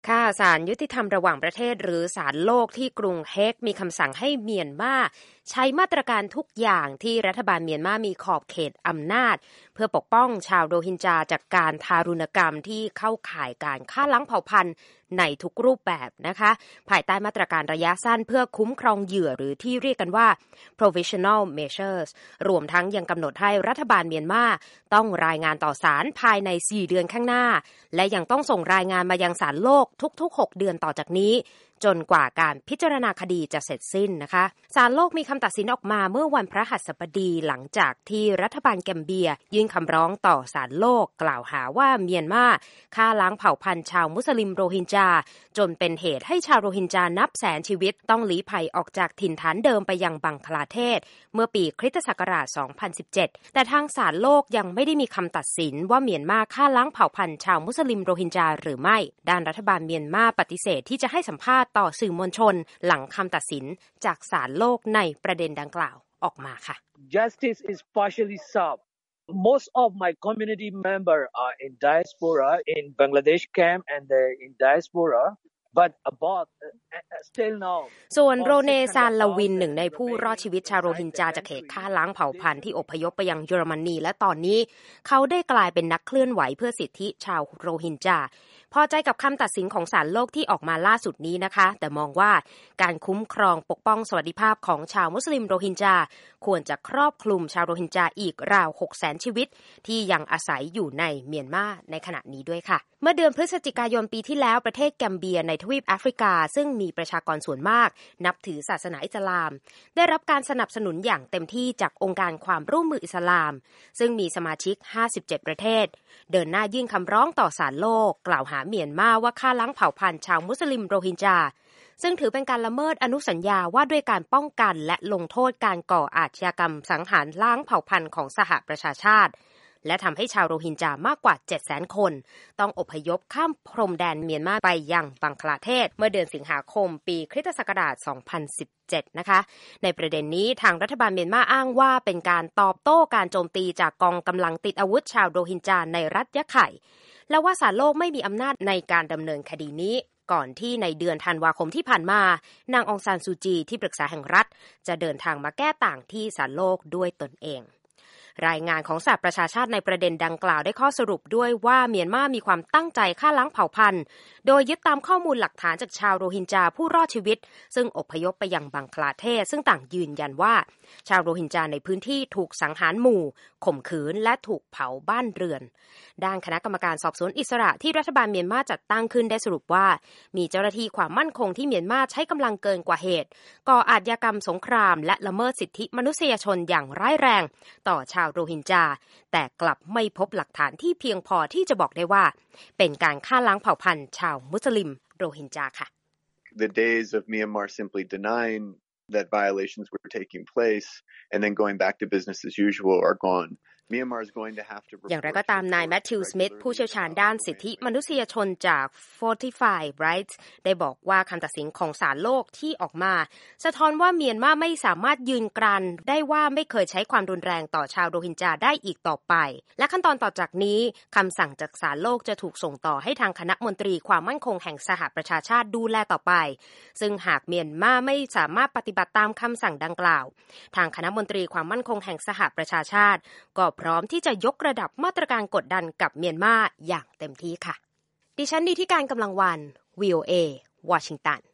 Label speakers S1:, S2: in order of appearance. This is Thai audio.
S1: ค่ะศาลยุติธรรมระหว่างประเทศหรือศาลโลกที่กรุงเฮกมีคำสั่งให้เมียนมาใช้มาตรการทุกอย่างที่รัฐบาลเมียนมามีขอบเขตอำนาจเพื่อปกป้องชาวโรฮิงญาจากการทารุณกรรมที่เข้าข่ายการฆ่าล้างเผ่าพันธุ์ในทุกรูปแบบนะคะภายใต้มาตรการระยะสั้นเพื่อคุ้มครองเหยื่อหรือที่เรียกกันว่า provisional measures รวมทั้งยังกำหนดให้รัฐบาลเมียนมาต้องรายงานต่อศาลภายใน4เดือนข้างหน้าและยังต้องส่งรายงานมายังศาลโลกทุกๆ6เดือนต่อจากนี้จนกว่าการพิจารณาคดีจะเสร็จสิ้นนะคะศาลโลกมีคำตัดสินออกมาเมื่อวันพฤหัสบดีหลังจากที่รัฐบาลแกมเบียยื่นคำร้องต่อศาลโลกกล่าวหาว่าเมียนมาฆ่าล้างเผ่าพันธุ์ชาวมุสลิมโรฮิงญาจนเป็นเหตุให้ชาวโรฮิงญานับแสนชีวิตต้องลี้ภัยออกจากถิ่นฐานเดิมไปยังบังคลาเทศเมื่อปีคริสตศักราช 2017 แต่ทางศาลโลกยังไม่ได้มีคำตัดสินว่าเมียนมาฆ่าล้างเผ่าพันธุ์ชาวมุสลิมโรฮิงญาหรือไม่ด้านรัฐบาลเมียนมาปฏิเสธที่จะให้สัมภาษณ์ต่อสื่อมวลชนหลังคำตัดสินจากศาลโลกในประเด็นดังกล่าวออกมาค่ะ
S2: Justice is partially served. Most of my community members are in diaspora in Bangladesh camp and in diaspora. But about still now
S1: ส่วนโรเนซานลาวินหนึ่งในผู้รอดชีวิตชาวโรฮิงญาจากเหตุฆ่าล้างเผ่าพันธุ์ที่อพยพไปยังเยอรมนีและตอนนี้เขาได้กลายเป็นนักเคลื่อนไหวเพื่อสิทธิชาวโรฮิงญาพอใจกับคำตัดสินของศาลโลกที่ออกมาล่าสุดนี้นะคะแต่มองว่าการคุ้มครองปกป้องสวัสดิภาพของชาวมุสลิมโรฮิงญาควรจะครอบคลุมชาวโรฮิงญาอีกราว 600,000 ชีวิตที่ยังอาศัยอยู่ในเมียนมาในขณะนี้ด้วยค่ะเมื่อเดือนพฤศจิกายนปีที่แล้วประเทศแกมเบียในทวีปแอฟริกาซึ่งมีประชากรส่วนมากนับถือศาสนาอิสลามได้รับการสนับสนุนอย่างเต็มที่จากองค์การความร่วมมืออิสลามซึ่งมีสมาชิก57ประเทศเดินหน้ายื่นคำร้องต่อศาลโลกกล่าวหาเมียนมาว่าฆ่าล้างเผ่าพันธุ์ชาวมุสลิมโรฮิงญาซึ่งถือเป็นการละเมิดอนุสัญญาว่าด้วยการป้องกันและลงโทษการก่ออาชญากรรมสังหารล้างเผ่าพันธุ์ของสหประชาชาติและทำให้ชาวโรฮิงญามากกว่า 700,000 คนต้องอพยพข้ามพรมแดนเมียนมาไปยังบังคลาเทศเมื่อเดือนสิงหาคมปีคริสตศักราช 2017 นะคะในประเด็นนี้ทางรัฐบาลเมียนมาอ้างว่าเป็นการตอบโต้การโจมตีจากกองกำลังติดอาวุธชาวโรฮิงญาในรัฐยะไข่และว่าศาลโลกไม่มีอำนาจในการดำเนินคดีนี้ก่อนที่ในเดือนธันวาคมที่ผ่านมานางองซานซูจีที่ปรึกษาแห่งรัฐจะเดินทางมาแก้ต่างที่ศาลโลกด้วยตนเองรายงานของสหประชาชาติในประเด็นดังกล่าวได้ข้อสรุปด้วยว่าเมียนมามีความตั้งใจฆ่าล้างเผ่าพันธุ์โดยยึดตามข้อมูลหลักฐานจากชาวโรฮิงญาผู้รอดชีวิตซึ่งอพยพไปยังบังคลาเทศซึ่งต่างยืนยันว่าชาวโรฮิงญาในพื้นที่ถูกสังหารหมู่ข่มขืนและถูกเผาบ้านเรือนด้านคณะกรรมการสอบสวนอิสระที่รัฐบาลเมียนมาจัดตั้งขึ้นได้สรุปว่ามีเจ้าหน้าที่ความมั่นคงที่เมียนมาใช้กำลังเกินกว่าเหตุก่ออาชญากรรมสงครามและละเมิดสิทธิมนุษยชนอย่างร้ายแรงต่อชาวโรฮิงญาแต่กลับไม่พบหลักฐานที่เพียงพอที่จะบอกได้ว่าเป็นการฆ่าล้างเผ่าพันธุ์ชาวมุสลิมโรฮิงญาค่ะ
S3: The days of Myanmar simply denying that violations were taking place and then going back to business as usual are gone.
S1: อย่างไรก็ตามนายแมทธิวสมิธผู้เชี่ยวชาญด้านสิทธิมนุษยชนจาก Fortify Rights ได้บอกว่าคำตัดสินของศาลโลกที่ออกมาสะท้อนว่าเมียนมาไม่สามารถยืนกรานได้ว่าไม่เคยใช้ความรุนแรงต่อชาวโรฮิงญาได้อีกต่อไปและขั้นตอนต่อจากนี้คำสั่งจากศาลโลกจะถูกส่งต่อให้ทางคณะมนตรีความมั่นคงแห่งสหประชาชาติดูแลต่อไปซึ่งหากเมียนมาไม่สามารถปฏิบัติตามคำสั่งดังกล่าวทางคณะมนตรีความมั่นคงแห่งสหประชาชาติก็พร้อมที่จะยกระดับมาตรการกดดันกับเมียนมาอย่างเต็มที่ค่ะดิฉันดีที่การกำลังวัน VOA วอชิงตัน